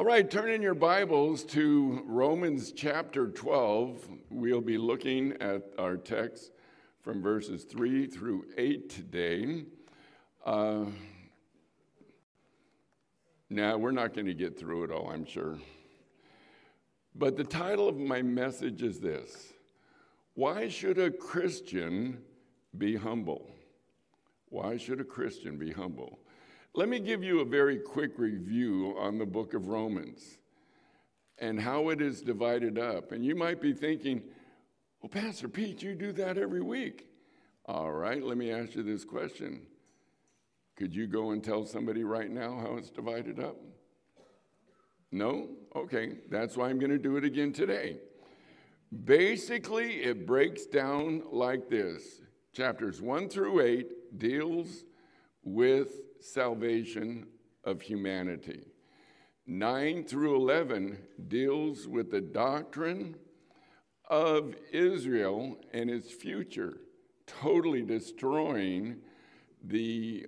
All right, turn in your Bibles to Romans chapter 12. We'll be looking at our text from verses 3 through 8 today. Now, we're not going to get through it all, I'm sure. But the title of my message is this: Why should a Christian be humble? Why should a Christian be humble? Let me give you a very quick review on the book of Romans and how it is divided up. And you might be thinking, well, Pastor Pete, you do that every week. All right, let me ask you this question. Could you go and tell somebody right now how it's divided up? No? Okay, that's why I'm going to do it again today. Basically, it breaks down like this. Chapters 1 through 8 deals with salvation of humanity. 9 through 11 deals with the doctrine of Israel and its future, totally destroying the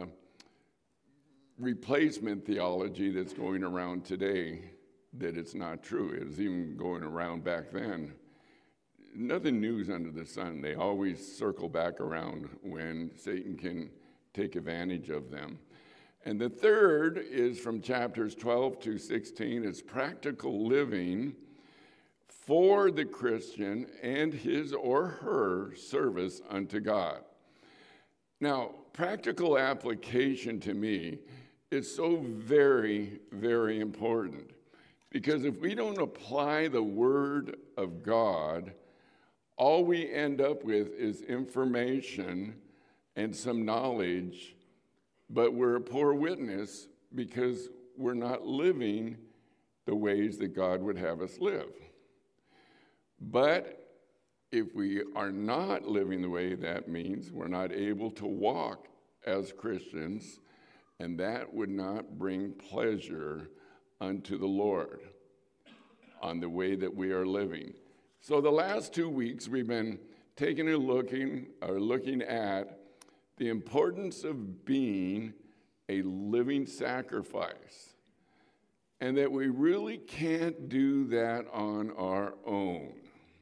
replacement theology that's going around today, that it's not true. It was even going around back then. Nothing new under the sun. They always circle back around when Satan can take advantage of them. And the third is from chapters 12 to 16. It's practical living for the Christian and his or her service unto God. Now, practical application to me is so very, very important, because if we don't apply the Word of God, all we end up with is information and some knowledge, but we're a poor witness because we're not living the ways that God would have us live. But if we are not living the way that means, we're not able to walk as Christians, and that would not bring pleasure unto the Lord on the way that we are living. So the last 2 weeks we've been looking at the importance of being a living sacrifice, and that we really can't do that on our own.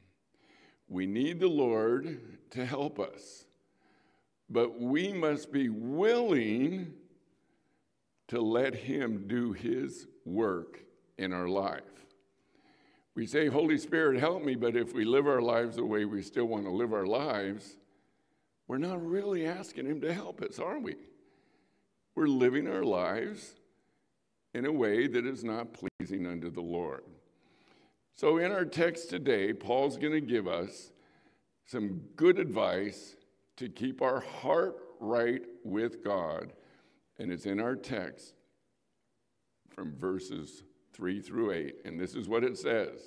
We need the Lord to help us, but we must be willing to let Him do His work in our life. We say, Holy Spirit, help me, but if we live our lives the way we still want to live our lives, we're not really asking Him to help us, are we? We're living our lives in a way that is not pleasing unto the Lord. So in our text today, Paul's going to give us some good advice to keep our heart right with God, and it's in our text from verses 3 through 8, and this is what it says.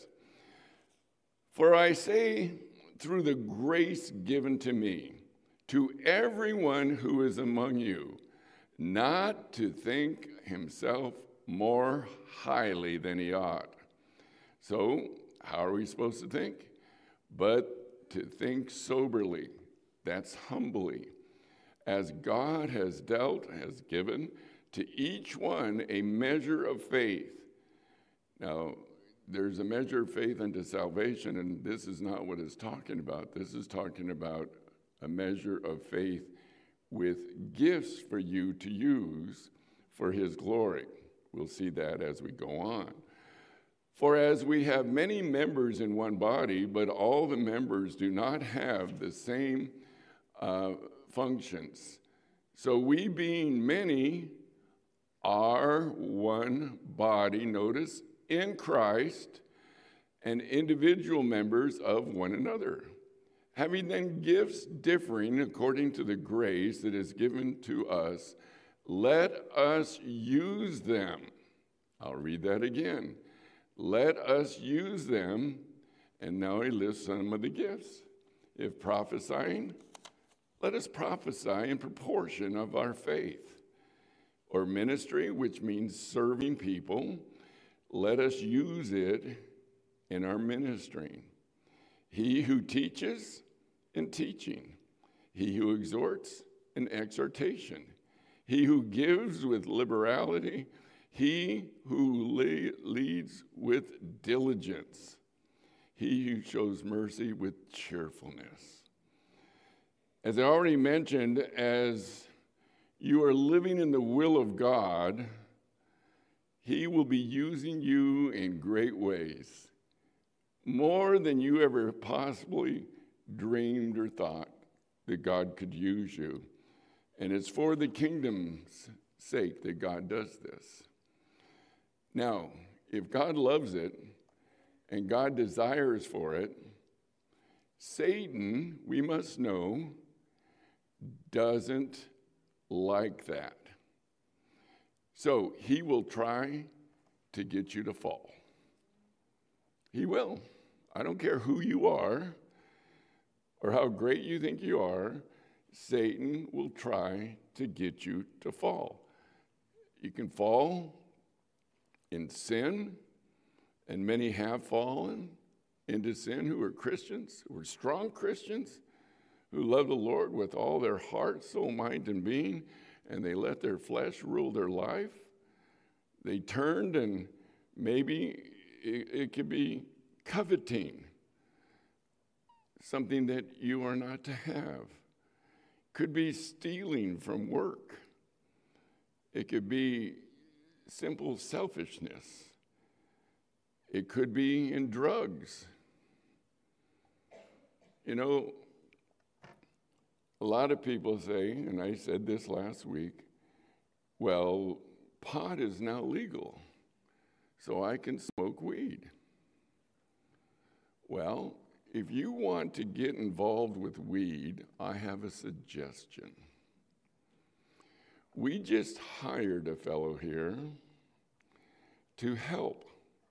For I say, through the grace given to me, to everyone who is among you, not to think himself more highly than he ought. So, how are we supposed to think? But to think soberly, that's humbly, as God has given to each one a measure of faith. Now, there's a measure of faith unto salvation, and this is not what it's talking about. This is talking about a measure of faith with gifts for you to use for His glory. We'll see that as we go on. For as we have many members in one body, but all the members do not have the same functions. So we, being many, are one body, notice, in Christ, and individual members of one another. Having then gifts differing according to the grace that is given to us, let us use them. I'll read that again. Let us use them. And now he lists some of the gifts. If prophesying, let us prophesy in proportion of our faith. Or ministry, which means serving people, let us use it in our ministering. He who teaches, in teaching. He who exhorts, in exhortation. He who gives with liberality, He who leads with diligence, he who shows mercy with cheerfulness. As I already mentioned, as you are living in the will of God, he will be using you in great ways, more than you ever possibly dreamed or thought that God could use you. And it's for the kingdom's sake that God does this. Now, if God loves it and God desires for it, Satan, we must know, doesn't like that. So he will try to get you to fall. He will. I don't care who you are or how great you think you are, Satan will try to get you to fall. You can fall in sin, and many have fallen into sin who are Christians, who are strong Christians, who love the Lord with all their heart, soul, mind, and being, and they let their flesh rule their life. They turned, and maybe it could be coveting, something that you are not to have. Could be stealing from work. It could be simple selfishness. It could be in drugs. You know, a lot of people say, and I said this last week, well, pot is now legal, so I can smoke weed. Well, if you want to get involved with weed, I have a suggestion. We just hired a fellow here to help,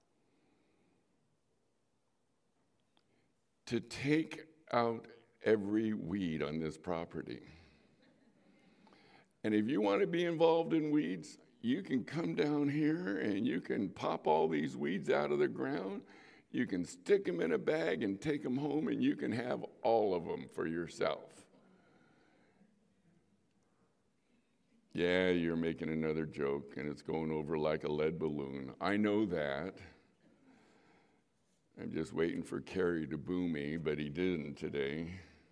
to take out every weed on this property. And if you want to be involved in weeds, you can come down here and you can pop all these weeds out of the ground. You can stick them in a bag and take them home, and you can have all of them for yourself. Yeah, you're making another joke, and it's going over like a lead balloon. I know that. I'm just waiting for Kerry to boo me, but he didn't today.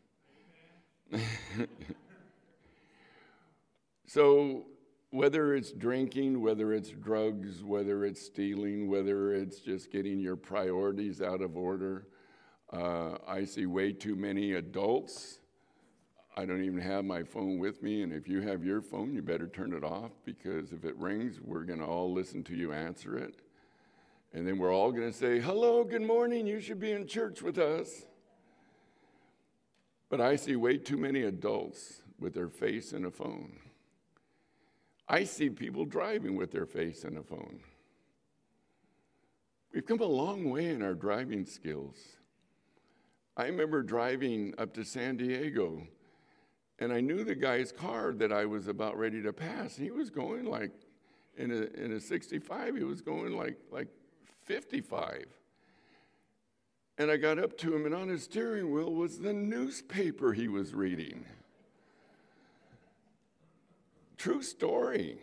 So whether it's drinking, whether it's drugs, whether it's stealing, whether it's just getting your priorities out of order, I see way too many adults. I don't even have my phone with me, and if you have your phone, you better turn it off, because if it rings, we're going to all listen to you answer it. And then we're all going to say, hello, good morning, you should be in church with us. But I see way too many adults with their face in a phone. I see people driving with their face in a phone. We've come a long way in our driving skills. I remember driving up to San Diego, and I knew the guy's car that I was about ready to pass. He was going like, in a 65, he was going like 55. And I got up to him, and on his steering wheel was the newspaper he was reading. True story.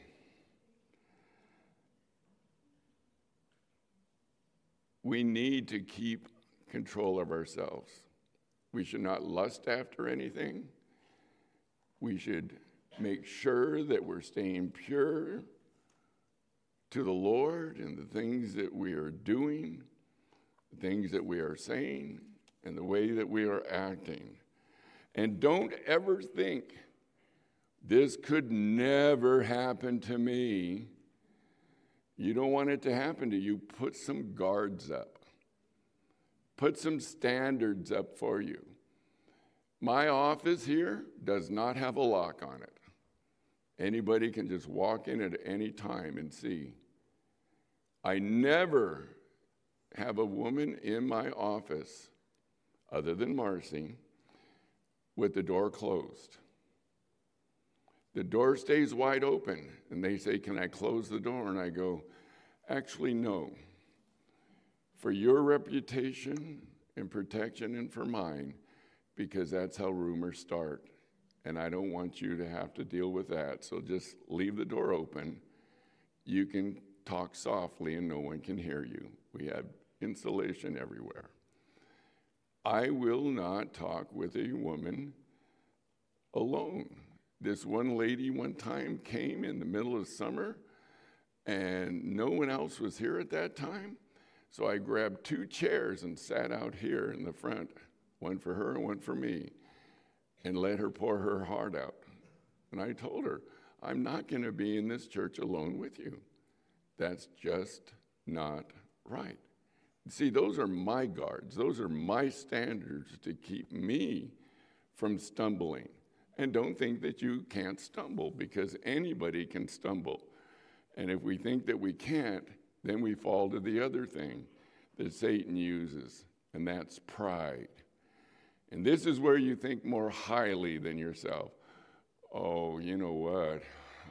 We need to keep control of ourselves. We should not lust after anything. We should make sure that we're staying pure to the Lord and the things that we are doing, the things that we are saying, and the way that we are acting. And don't ever think, this could never happen to me. You don't want it to happen to you. Put some guards up. Put some standards up for you. My office here does not have a lock on it. Anybody can just walk in at any time and see. I never have a woman in my office, other than Marcy, with the door closed. The door stays wide open, and they say, can I close the door? And I go, actually, no. For your reputation and protection and for mine, because that's how rumors start. And I don't want you to have to deal with that. So just leave the door open. You can talk softly and no one can hear you. We have insulation everywhere. I will not talk with a woman alone. This one lady one time came in the middle of summer, and no one else was here at that time. So I grabbed 2 chairs and sat out here in the front, one for her and one for me, and let her pour her heart out. And I told her, I'm not going to be in this church alone with you. That's just not right. See, those are my guards. Those are my standards to keep me from stumbling. And don't think that you can't stumble, because anybody can stumble. And if we think that we can't, then we fall to the other thing that Satan uses, and that's pride. And this is where you think more highly than yourself. Oh, you know what?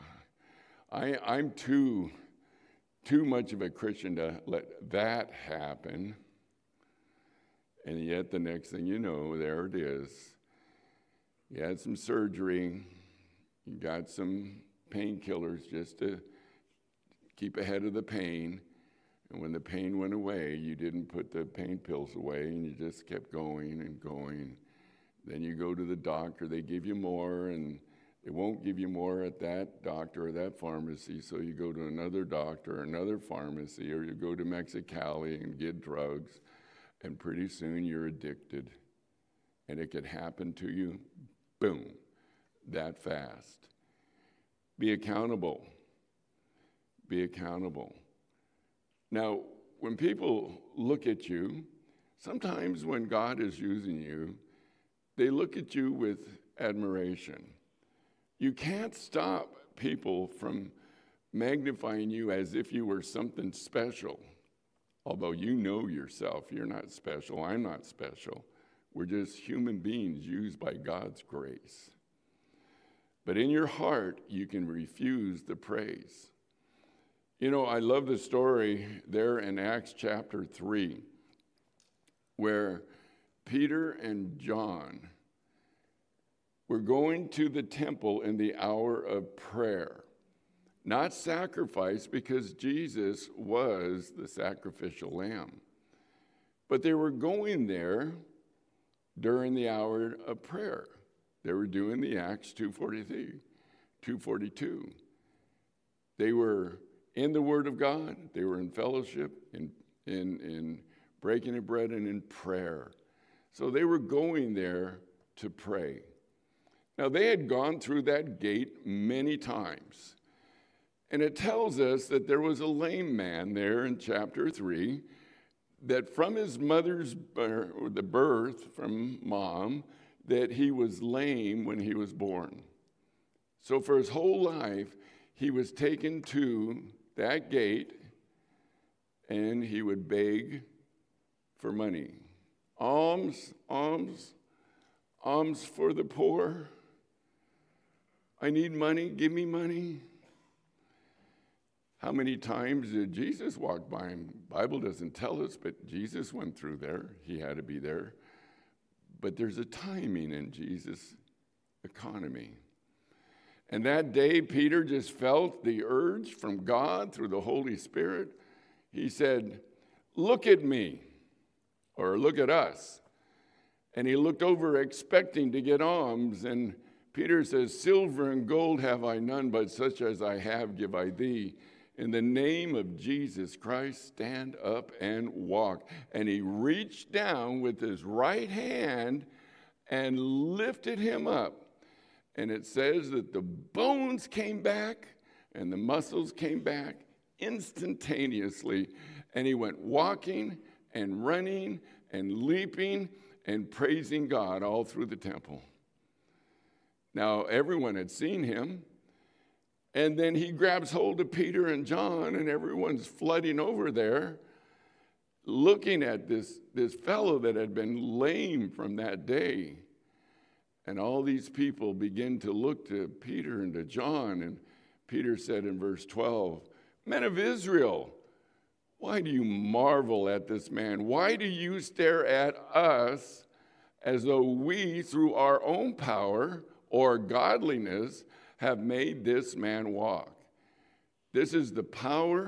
I'm too much of a Christian to let that happen. And yet the next thing you know, there it is. You had some surgery, you got some painkillers just to keep ahead of the pain. And when the pain went away, you didn't put the pain pills away, and you just kept going and going. Then you go to the doctor, they give you more, and they won't give you more at that doctor or that pharmacy, so you go to another doctor, another pharmacy, or you go to Mexicali and get drugs, and pretty soon you're addicted. And it could happen to you, boom, that fast. Be accountable. Be accountable. Now, when people look at you, sometimes when God is using you, they look at you with admiration. You can't stop people from magnifying you as if you were something special. Although you know yourself, you're not special, I'm not special. We're just human beings used by God's grace. But in your heart, you can refuse the praise. You know, I love the story there in Acts chapter 3, where Peter and John were going to the temple in the hour of prayer. Not sacrifice, because Jesus was the sacrificial lamb. But they were going there during the hour of prayer. They were doing the Acts 2:43, 2:42. They were in the Word of God. They were in fellowship, in breaking of bread, and in prayer. So they were going there to pray. Now, they had gone through that gate many times. And it tells us that there was a lame man there in chapter 3, that from his mother's birth, from mom, that he was lame when he was born. So for his whole life, he was taken to that gate, and he would beg for money. Alms, alms, alms for the poor. I need money, give me money. How many times did Jesus walk by him? The Bible doesn't tell us, but Jesus went through there. He had to be there. But there's a timing in Jesus' economy. And that day, Peter just felt the urge from God through the Holy Spirit. He said, look at me, or look at us. And he looked over expecting to get alms, and Peter says, silver and gold have I none, but such as I have give I thee. In the name of Jesus Christ, stand up and walk. And he reached down with his right hand and lifted him up. And it says that the bones came back and the muscles came back instantaneously. And he went walking and running and leaping and praising God all through the temple. Now, everyone had seen him. And then he grabs hold of Peter and John, and everyone's flooding over there, looking at this fellow that had been lame from that day. And all these people begin to look to Peter and to John. And Peter said in verse 12, men of Israel, why do you marvel at this man? Why do you stare at us as though we, through our own power or godliness, have made this man walk? This is the power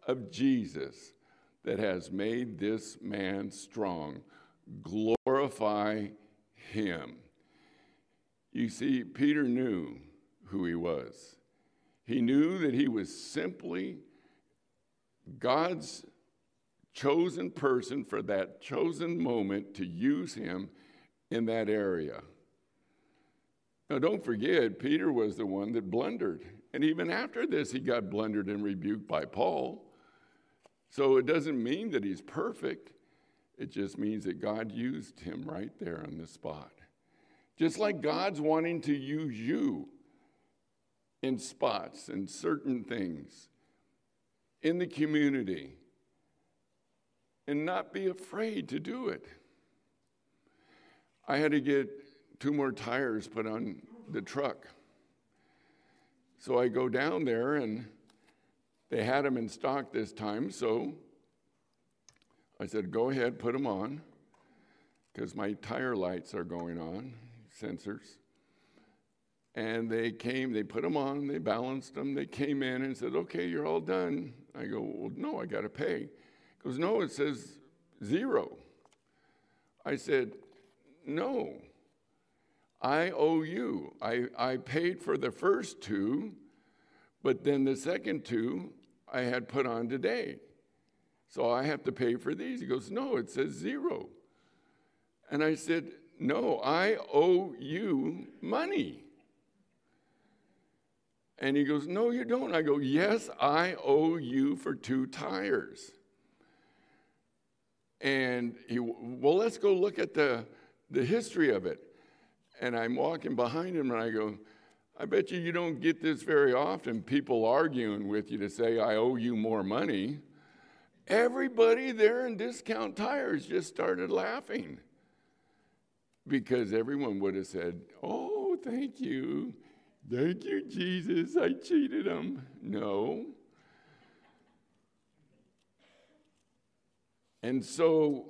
of Jesus that has made this man strong. Glorify him. You see, Peter knew who he was. He knew that he was simply God's chosen person for that chosen moment to use him in that area. Now, don't forget, Peter was the one that blundered. And even after this, he got blundered and rebuked by Paul. So it doesn't mean that he's perfect. It just means that God used him right there on the spot. Just like God's wanting to use you in spots and certain things in the community, and not be afraid to do it. I had to get 2 more tires put on the truck. So I go down there, and they had them in stock this time, so I said, go ahead, put them on, because my tire lights are going on, sensors. And they came, they put them on, they balanced them, they came in and said, okay, you're all done. I go, well, no, I got to pay. He goes, no, it says 0. I said, no, I owe you. I paid for the first 2, but then the second 2 I had put on today. So I have to pay for these. He goes, no, it says 0. And I said, no, I owe you money. And he goes, no, you don't. I go, yes, I owe you for 2 tires. And he, well, let's go look at the history of it. And I'm walking behind him, and I go, I bet you don't get this very often, people arguing with you to say, I owe you more money. Everybody there in Discount Tires just started laughing, because everyone would have said, oh, thank you. Thank you, Jesus, I cheated him. No. And so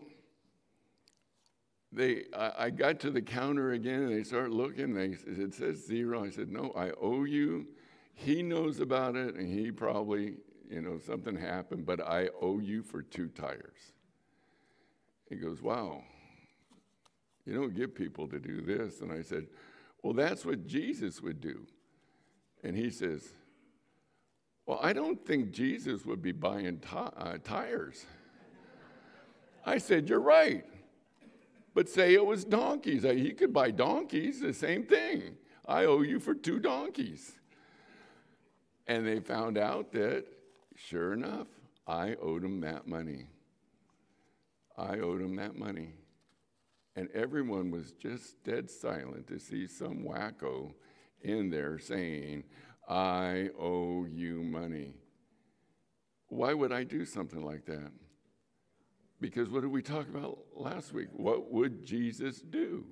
I got to the counter again, and they started looking. It says 0. I said, no, I owe you. He knows about it, and he probably, something happened, but I owe you for 2 tires. He goes, wow, you don't get people to do this. And I said, well, that's what Jesus would do. And he says, well, I don't think Jesus would be buying tires. I said, you're right. But say it was donkeys. He could buy donkeys, the same thing. I owe you for 2 donkeys. And they found out that, sure enough, I owed him that money. I owed him that money. And everyone was just dead silent to see some wacko in there saying, I owe you money. Why would I do something like that? Because what did we talk about last week? What would Jesus do?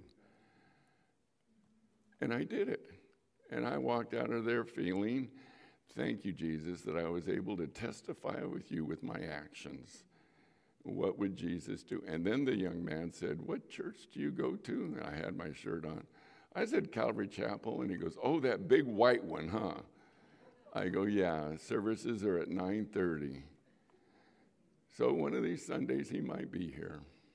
And I did it. And I walked out of there feeling, thank you, Jesus, that I was able to testify with you with my actions. What would Jesus do? And then the young man said, what church do you go to? And I had my shirt on. I said, Calvary Chapel. And he goes, oh, that big white one, huh? I go, yeah, services are at 9:30. So one of these Sundays he might be here.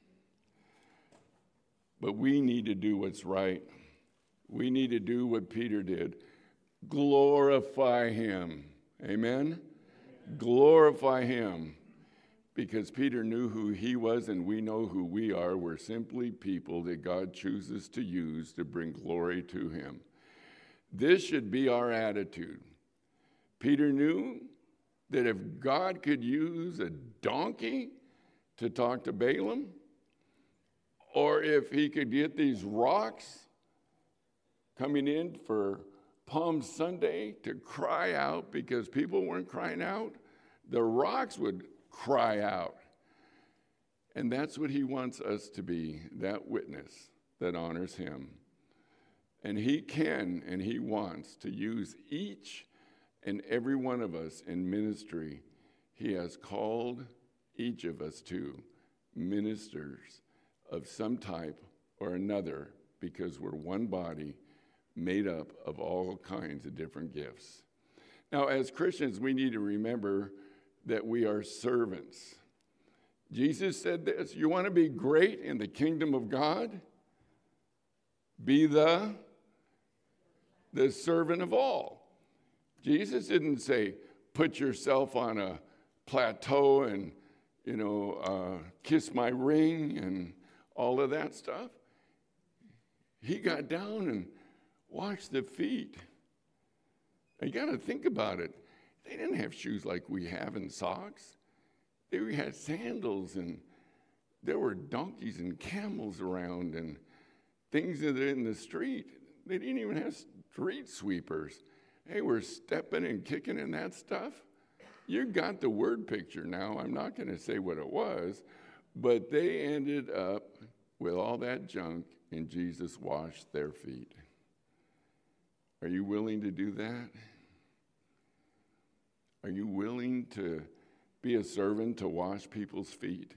But we need to do what's right. We need to do what Peter did. Glorify him. Amen? Glorify him. Because Peter knew who he was, and we know who we are. We're simply people that God chooses to use to bring glory to him. This should be our attitude. Peter knew that if God could use a donkey to talk to Balaam, or if he could get these rocks coming in for Palm Sunday to cry out, because people weren't crying out, the rocks would cry out. And that's what he wants us to be, that witness that honors him. And he can and he wants to use each and every one of us in ministry. He has called each of us to ministers of some type or another, because we're one body made up of all kinds of different gifts. Now, as Christians, we need to remember that we are servants. Jesus said this, you want to be great in the kingdom of God? Be the servant of all. Jesus didn't say, put yourself on a plateau and, kiss my ring and all of that stuff. He got down and washed the feet. You got to think about it. They didn't have shoes like we have and socks. They had sandals, and there were donkeys and camels around and things that are in the street. They didn't even have street sweepers. They were stepping and kicking in that stuff. You got the word picture now. I'm not going to say what it was, but they ended up with all that junk, and Jesus washed their feet. Are you willing to do that? Are you willing to be a servant to wash people's feet?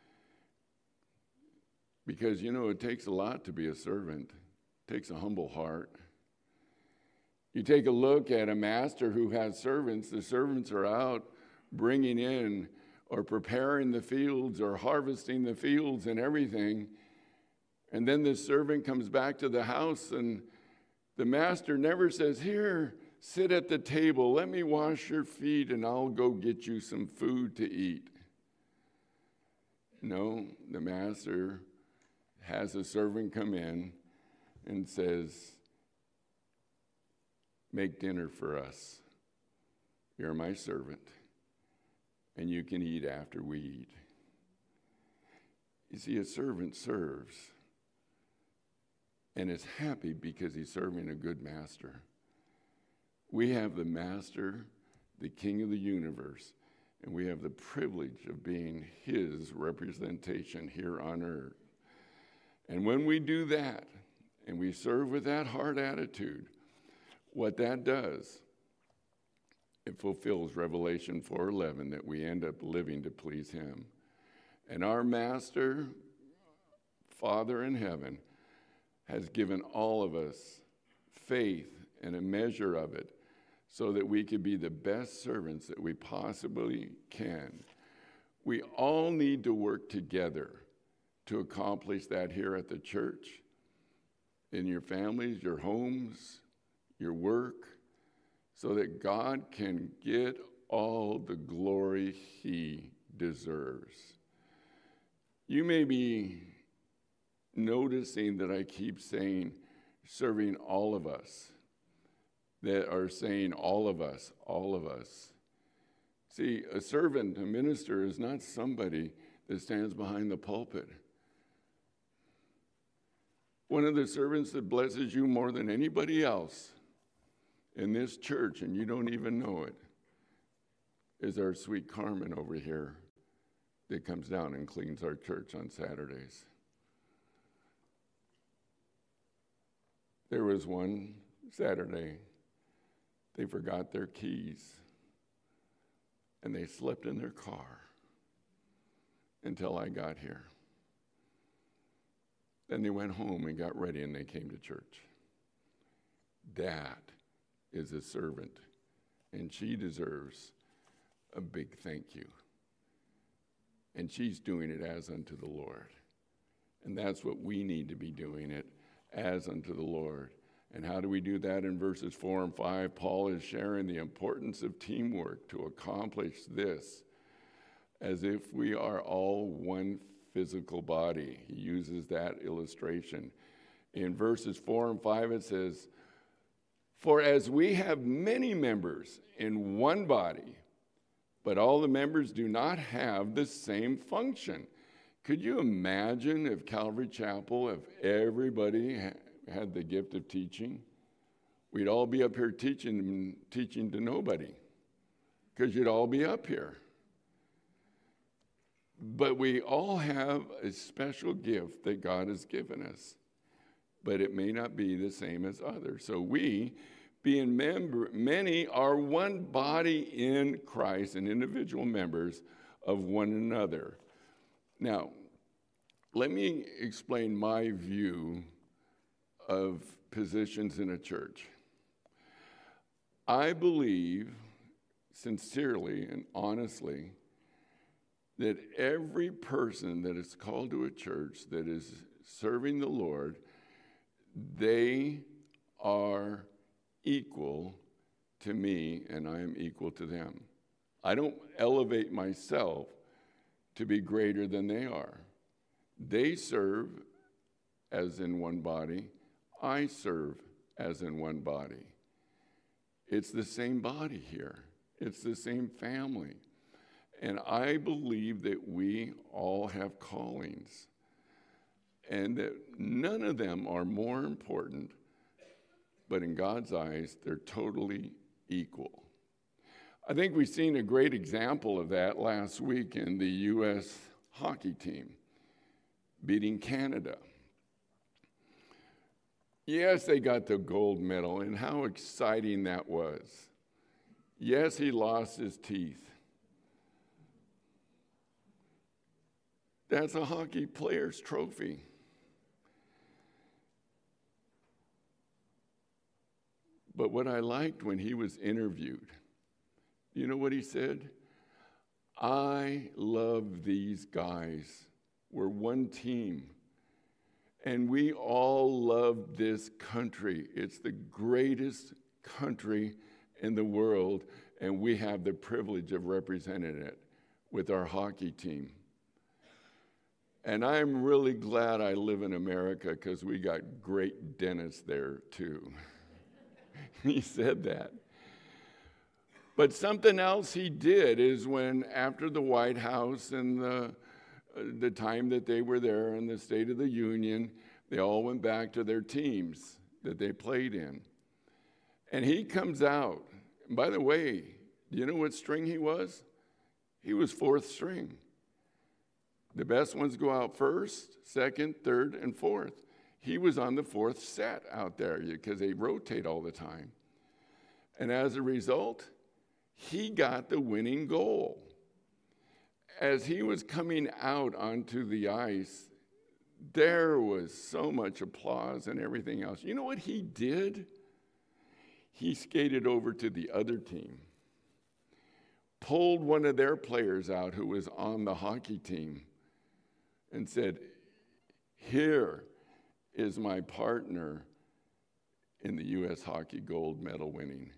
Because, it takes a lot to be a servant. It takes a humble heart. You take a look at a master who has servants. The servants are out bringing in or preparing the fields or harvesting the fields and everything. And then the servant comes back to the house, and the master never says, here, sit at the table. Let me wash your feet, and I'll go get you some food to eat. No, the master has a servant come in and says, make dinner for us. You're my servant, and you can eat after we eat. You see, a servant serves and is happy because he's serving a good master. We have the master, the king of the universe, and we have the privilege of being his representation here on earth. And when we do that, and we serve with that heart attitude, what that does, it fulfills Revelation 4:11, that we end up living to please him. And our master, Father in heaven, has given all of us faith and a measure of it so that we could be the best servants that we possibly can. We all need to work together to accomplish that here at the church, in your families, your homes, your work, so that God can get all the glory he deserves. You may be noticing that I keep saying serving all of us, that are saying all of us, all of us. See, a servant, a minister, is not somebody that stands behind the pulpit. One of the servants that blesses you more than anybody else in this church, and you don't even know it, is our sweet Carmen over here that comes down and cleans our church on Saturdays. There was one Saturday, they forgot their keys, and they slept in their car until I got here. Then they went home and got ready, and they came to church. That is a servant, and she deserves a big thank you. And she's doing it as unto the Lord. And that's what we need to be doing, it as unto the Lord. And how do we do that? In verses 4 and 5, Paul is sharing the importance of teamwork to accomplish this, as if we are all one physical body. He uses that illustration. In verses 4 and 5, it says, for as we have many members in one body, but all the members do not have the same function. Could you imagine if Calvary Chapel, if everybody had the gift of teaching? We'd all be up here teaching to nobody, because you'd all be up here. But we all have a special gift that God has given us, but it may not be the same as others. So we, being many, are one body in Christ and individual members of one another. Now, let me explain my view of positions in a church. I believe sincerely and honestly that every person that is called to a church that is serving the Lord, they are equal to me and I am equal to them. I don't elevate myself to be greater than they are. They serve as in one body. I serve as in one body. It's the same body here. It's the same family. And I believe that we all have callings and that none of them are more important, but in God's eyes, they're totally equal. I think we've seen a great example of that last week in the U.S. hockey team beating Canada. Yes, they got the gold medal, and how exciting that was. Yes, he lost his teeth. That's a hockey player's trophy. But what I liked when he was interviewed, you know what he said? I love these guys. We're one team. And we all love this country. It's the greatest country in the world, and we have the privilege of representing it with our hockey team. And I'm really glad I live in America because we got great dentists there too. He said that. But something else he did is when after the White House and the time that they were there in the State of the Union, they all went back to their teams that they played in. And he comes out. And by the way, do you know what string he was? He was fourth string. The best ones go out first, second, third, and fourth. He was on the fourth set out there because they rotate all the time. And as a result, he got the winning goal. As he was coming out onto the ice, there was so much applause and everything else. You know what he did? He skated over to the other team, pulled one of their players out who was on the hockey team, and said, "Here is my partner in the U.S. hockey gold medal winning.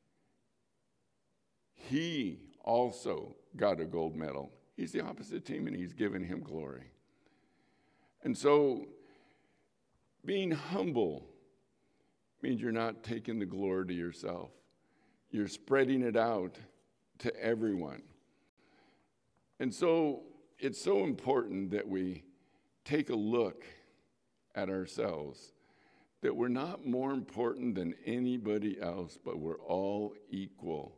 He also got a gold medal. He's the opposite team, and he's given him glory." And so being humble means you're not taking the glory to yourself. You're spreading it out to everyone. And so it's so important that we take a look at ourselves, that we're not more important than anybody else, but we're all equal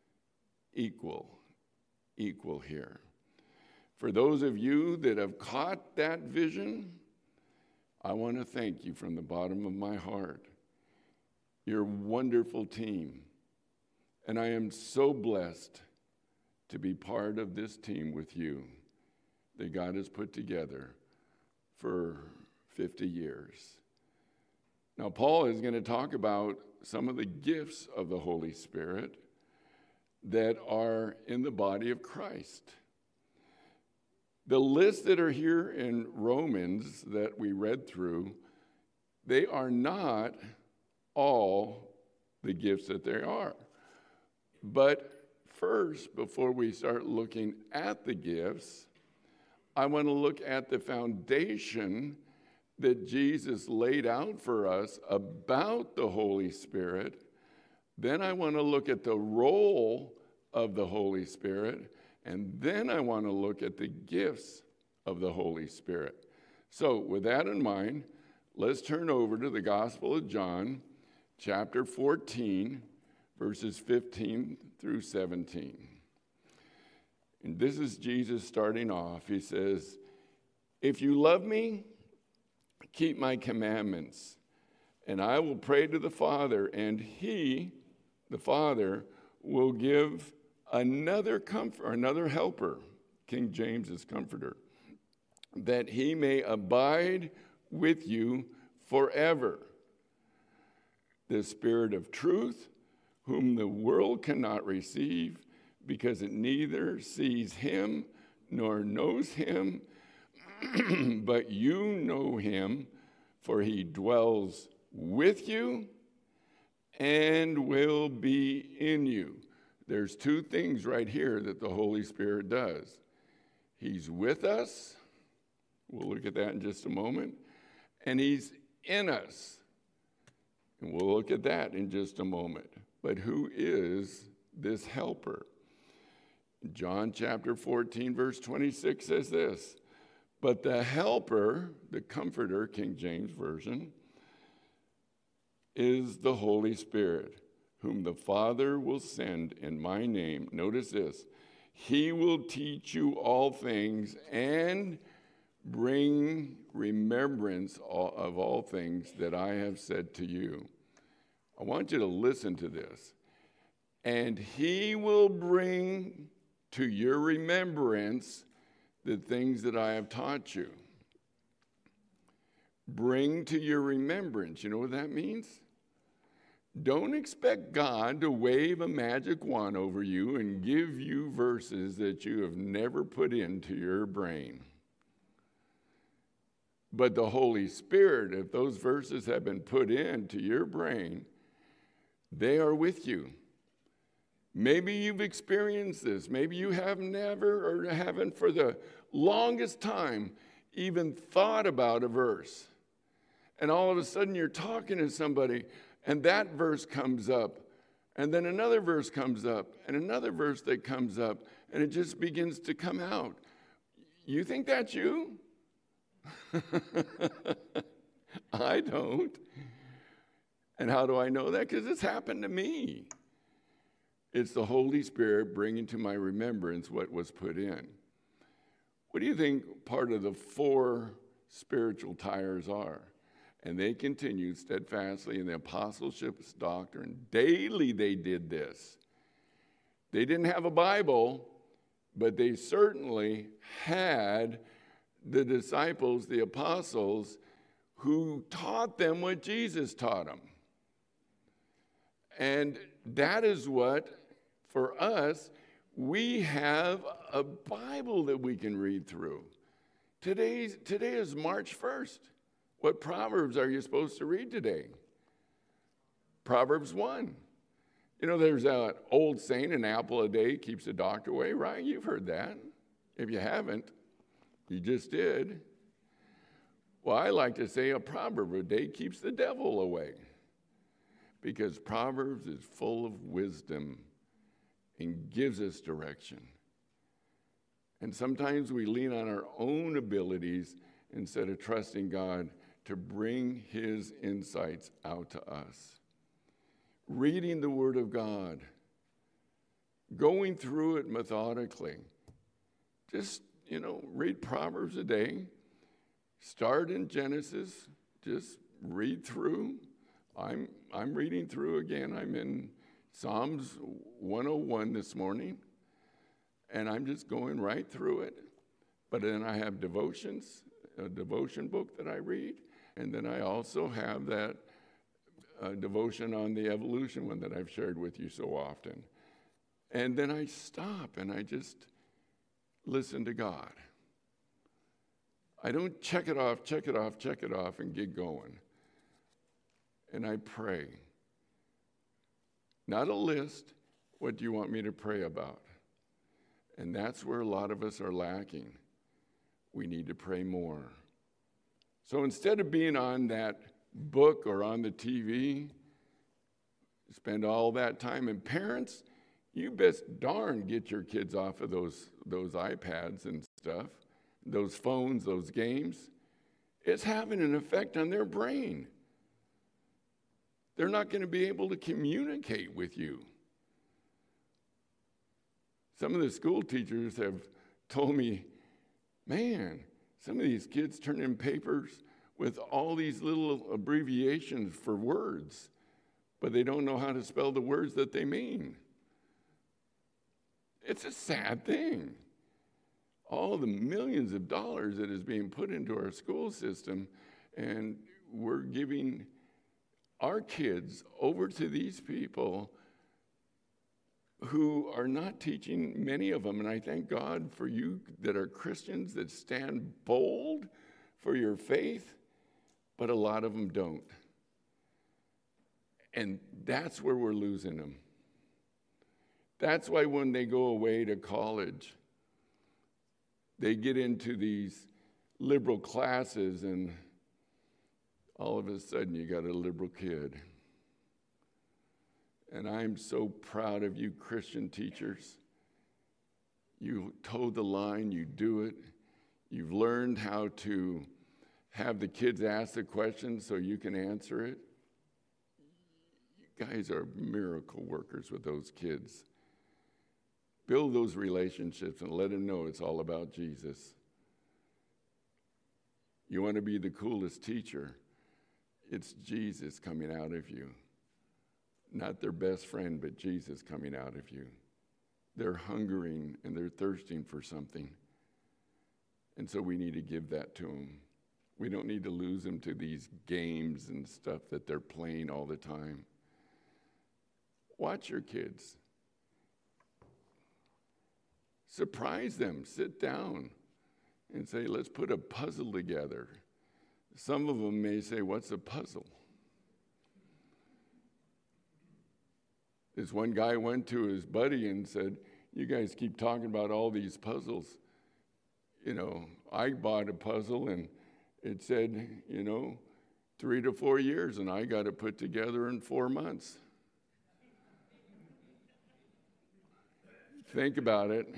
here. For those of you that have caught that vision, I want to thank you from the bottom of my heart. You're a wonderful team, and I am so blessed to be part of this team with you that God has put together for 50 years. Now, Paul is going to talk about some of the gifts of the Holy Spirit that are in the body of Christ. The lists that are here in Romans that we read through, they are not all the gifts that they are. But first, before we start looking at the gifts, I want to look at the foundation that Jesus laid out for us about the Holy Spirit. Then I want to look at the role of the Holy Spirit. And then I want to look at the gifts of the Holy Spirit. So with that in mind, let's turn over to the Gospel of John, chapter 14, verses 15 through 17. And this is Jesus starting off. He says, "If you love me, keep my commandments, and I will pray to the Father, and he, the Father, will give another helper," King James's comforter, "that he may abide with you forever. The Spirit of truth, whom the world cannot receive because it neither sees him nor knows him, but you know him, for he dwells with you and will be in you. There's two things right here that the Holy Spirit does. He's with us. We'll look at that in just a moment. And he's in us. And we'll look at that in just a moment. But who is this helper? John chapter 14, verse 26 says this, but the helper, the comforter, King James Version, is the Holy Spirit, whom the Father will send in my name. Notice this. He will teach you all things and bring remembrance of all things that I have said to you. I want you to listen to this. And he will bring to your remembrance the things that I have taught you. Bring to your remembrance. You know what that means? Don't expect God to wave a magic wand over you and give you verses that you have never put into your brain. But the Holy Spirit, if those verses have been put into your brain, they are with you. Maybe you've experienced this. Maybe you have never or haven't for the longest time even thought about a verse. And all of a sudden you're talking to somebody and that verse comes up. And then another verse comes up and another verse that comes up and it just begins to come out. You think that's you? I don't. And how do I know that? Because it's happened to me. It's the Holy Spirit bringing to my remembrance what was put in. What do you think part of the 4 spiritual tires are? And they continued steadfastly in the apostleship's doctrine. Daily they did this. They didn't have a Bible, but they certainly had the disciples, the apostles, who taught them what Jesus taught them. And that is what, for us, we have a Bible that we can read through. Today is March 1st. What Proverbs are you supposed to read today? Proverbs 1. You know, there's an old saying, an apple a day keeps the doctor away, right? You've heard that. If you haven't, you just did. Well, I like to say a proverb a day keeps the devil away. Because Proverbs is full of wisdom and gives us direction. And sometimes we lean on our own abilities instead of trusting God to bring his insights out to us. Reading the Word of God, going through it methodically. Just, read Proverbs a day. Start in Genesis, just read through. I'm reading through again. I'm in Psalms 101 this morning, and I'm just going right through it. But then I have devotions, a devotion book that I read, and then I also have that devotion on the evolution one that I've shared with you so often. And then I stop and I just listen to God. I don't check it off, and get going. And I pray. Not a list, what do you want me to pray about? And that's where a lot of us are lacking. We need to pray more. So instead of being on that book or on the TV, spend all that time. And parents, you best darn get your kids off of those iPads and stuff, those phones, those games. It's having an effect on their brain. They're not going to be able to communicate with you. Some of the school teachers have told me, man, some of these kids turn in papers with all these little abbreviations for words, but they don't know how to spell the words that they mean. It's a sad thing. All the millions of dollars that is being put into our school system, and we're giving our kids over to these people who are not teaching, many of them, and I thank God for you that are Christians that stand bold for your faith, but a lot of them don't. And that's where we're losing them. That's why when they go away to college, they get into these liberal classes, and all of a sudden you got a liberal kid. And I'm so proud of you Christian teachers. You toe the line, you do it. You've learned how to have the kids ask the question so you can answer it. You guys are miracle workers with those kids. Build those relationships and let them know it's all about Jesus. You want to be the coolest teacher, it's Jesus coming out of you. Not their best friend, but Jesus coming out of you. They're hungering and they're thirsting for something. And so we need to give that to them. We don't need to lose them to these games and stuff that they're playing all the time. Watch your kids. Surprise them. Sit down and say, let's put a puzzle together. Some of them may say, what's a puzzle? This one guy went to his buddy and said, you guys keep talking about all these puzzles. You know, I bought a puzzle and it said, 3 to 4 years, and I got it put together in 4 months. Think about it.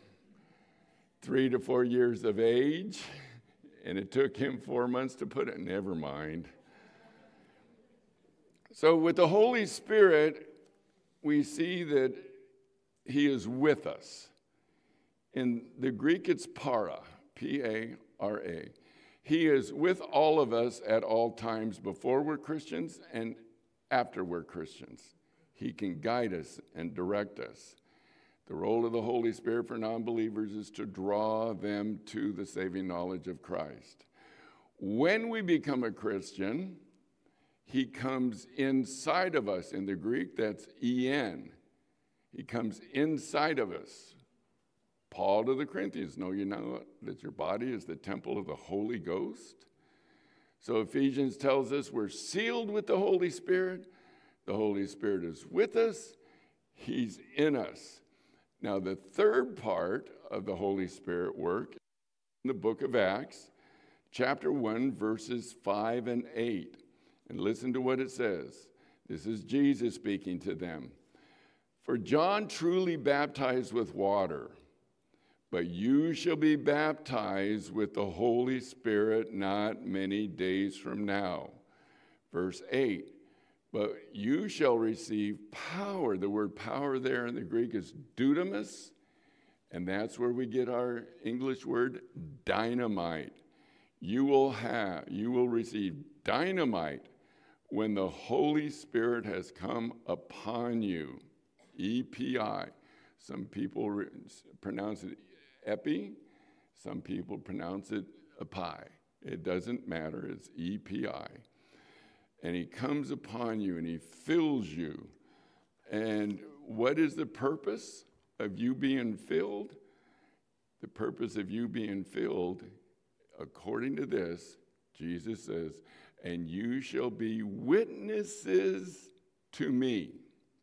3 to 4 years of age, and it took him 4 months to put it. Never mind. So with the Holy Spirit, we see that he is with us. In the Greek, it's para, P-A-R-A. He is with all of us at all times before we're Christians and after we're Christians. He can guide us and direct us. The role of the Holy Spirit for non-believers is to draw them to the saving knowledge of Christ. When we become a Christian, he comes inside of us. In the Greek, that's en. He comes inside of us. Paul to the Corinthians, know you know that your body is the temple of the Holy Ghost? So Ephesians tells us we're sealed with the Holy Spirit. The Holy Spirit is with us. He's in us. Now, the third part of the Holy Spirit work in the book of Acts, chapter 1, verses 5 and 8. And listen to what it says. This is Jesus speaking to them. For John truly baptized with water, but you shall be baptized with the Holy Spirit not many days from now. Verse 8. But you shall receive power. The word power there in the Greek is dunamis, and that's where we get our English word dynamite. You will receive dynamite when the Holy Spirit has come upon you. E-P-I. Some people pronounce it epi. Some people pronounce it epi. It doesn't matter. It's E-P-I. And he comes upon you and he fills you. And what is the purpose of you being filled? The purpose of you being filled, according to this, Jesus says, and you shall be witnesses to me.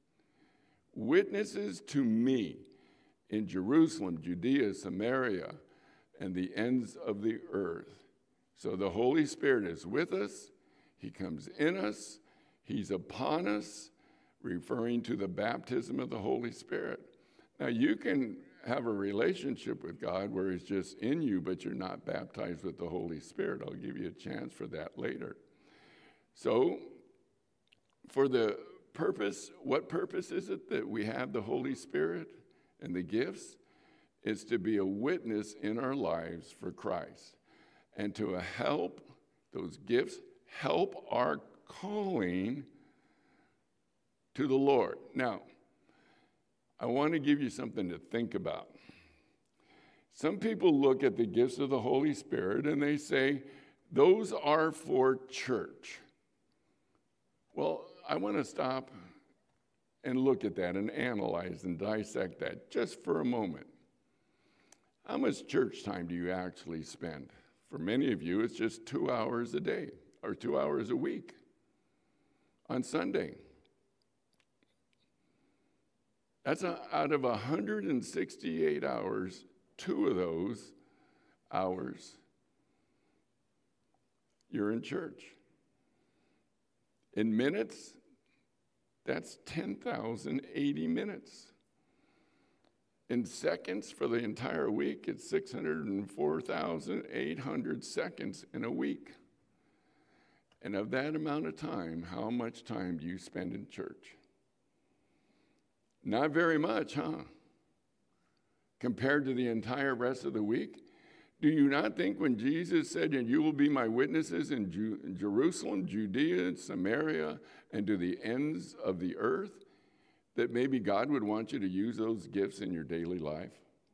Witnesses to me in Jerusalem, Judea, Samaria, and the ends of the earth. So the Holy Spirit is with us. He comes in us. He's upon us, referring to the baptism of the Holy Spirit. Now, you can have a relationship with God where he's just in you, but you're not baptized with the Holy Spirit. I'll give you a chance for that later. So, for the purpose, what purpose is it that we have the Holy Spirit and the gifts? It's to be a witness in our lives for Christ and to help those gifts help our calling to the Lord. Now, I want to give you something to think about. Some people look at the gifts of the Holy Spirit and they say, those are for church. Well, I want to stop and look at that and analyze and dissect that just for a moment. How much church time do you actually spend? For many of you, it's just 2 hours a day or 2 hours a week on Sunday. That's out of 168 hours, 2 of those hours, you're in church. In minutes, that's 10,080 minutes. In seconds for the entire week, it's 604,800 seconds in a week. And of that amount of time, how much time do you spend in church? Not very much, huh? Compared to the entire rest of the week? Do you not think when Jesus said, "And you will be my witnesses in Jerusalem, Judea, Samaria, and to the ends of the earth," that maybe God would want you to use those gifts in your daily life?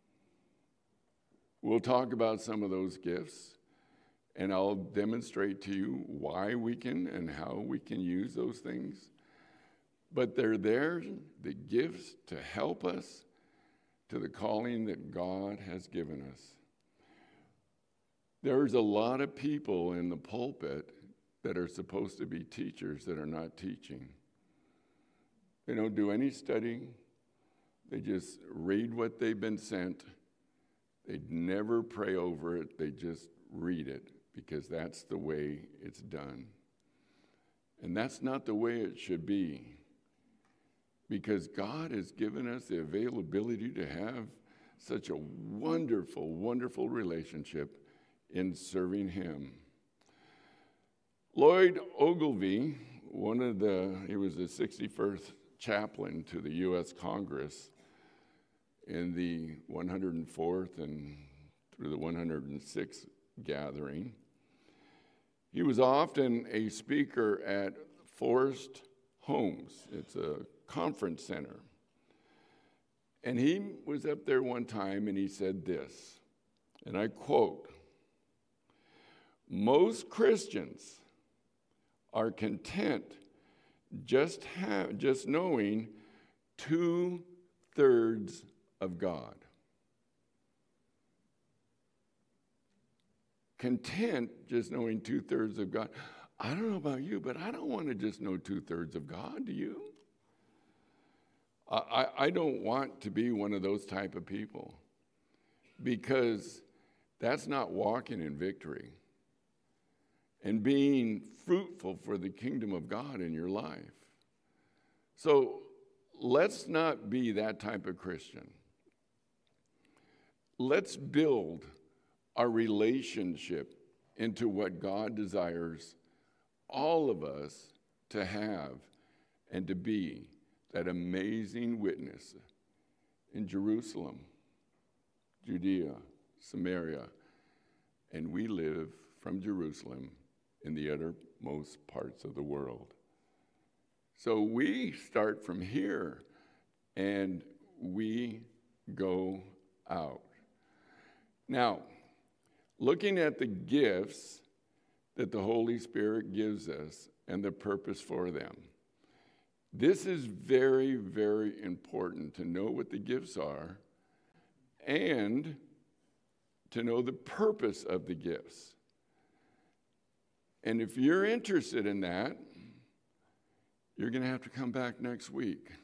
We'll talk about some of those gifts, and I'll demonstrate to you why we can and how we can use those things. But they're there, the gifts, to help us to the calling that God has given us. There's a lot of people in the pulpit that are supposed to be teachers that are not teaching. They don't do any studying. They just read what they've been sent. They never pray over it. They just read it because that's the way it's done. And that's not the way it should be, because God has given us the availability to have such a wonderful, wonderful relationship in serving Him. Lloyd Ogilvie, he was the 61st chaplain to the U.S. Congress in the 104th and through the 106th gathering. He was often a speaker at Forest Homes. It's a conference center. And he was up there one time and he said this, and I quote, "Most Christians are content just knowing 2/3 of God." Content just knowing 2/3 of God. I don't know about you, but I don't want to just know 2/3 of God. Do you? I don't want to be one of those type of people, because that's not walking in victory and being fruitful for the kingdom of God in your life. So let's not be that type of Christian. Let's build our relationship into what God desires all of us to have and to be, that amazing witness in Jerusalem, Judea, Samaria, and we live from Jerusalem in the uttermost parts of the world. So we start from here and we go out. Now, looking at the gifts that the Holy Spirit gives us and the purpose for them. This is very, very important to know what the gifts are and to know the purpose of the gifts. And if you're interested in that, you're going to have to come back next week.